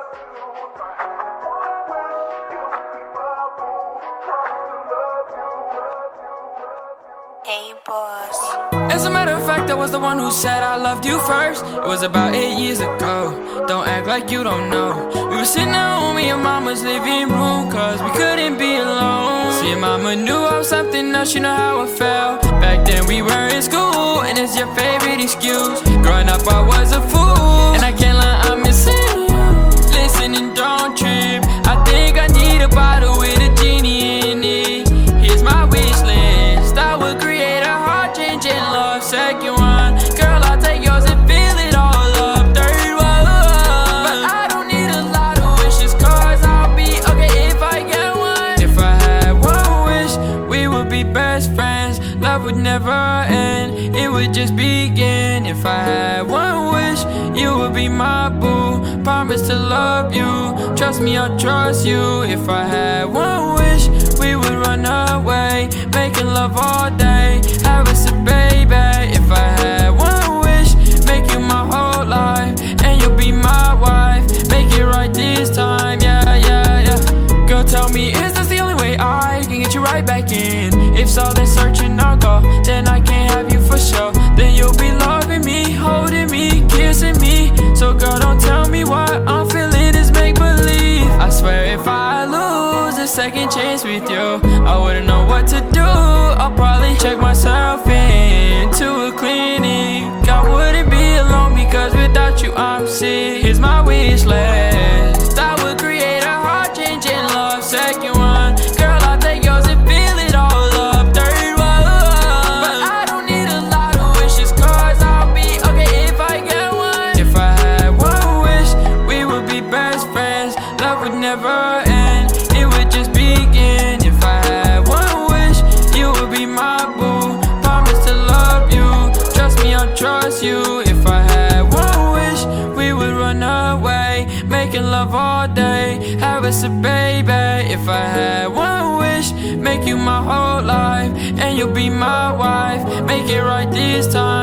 Hey, boss. As a matter of fact, I was the one who said I loved you first. It was about 8 years ago. Don't act like you don't know. We were sitting at home in your mama's living room, cause we couldn't be alone. See, your mama knew I was something else, you know how I felt. Back then we were in school, and it's your favorite excuse. Growing up I was a fool, and I can't lie, I'm missing you. Listen and don't trip, I think I need a bottle with a genie in it. Here's my wish list, I would create a heart-changing love. Second one, girl, I'll take yours and fill it all up. Third one, but I don't need a lot of wishes, cause I'll be okay if I get one. If I had one wish, we would be best friends. Love would never end, it would just begin. If I had one wish, you would be my boo. Promise to love you, trust me, I'll trust you. If I had one wish, we would run away, making love all day, have us a baby. If I had one wish, make you my whole life, and you'll be my wife. Make it right this time, yeah, yeah, yeah. Girl, tell me, is this the only way I can get you right back in? If so, then searching I'll go, then I can't have you for sure. Then you'll be loving me, holding me, kissing me. So girl, don't tell me what I'm feeling is make-believe. I swear if I lose a second chance with you, I wouldn't know what to do. I'll probably check myself into a clinic. I wouldn't be alone because without you I'm sick. Here's my wish list, I would create a heart-changing love. Second one, girl, I'll take yours and fill it all up. Third one, but I don't need a lot of wishes, cause I'll be okay if I get one. If I had one wish, we would be best friends. Love would never end, it would just begin. If I had one wish, you would be my boo. Promise to love you, trust me, I'll trust you. If I had one wish, we would run away, making love all day, have us a baby. If I had one wish, make you my whole life, and you'll be my wife. Make it right this time.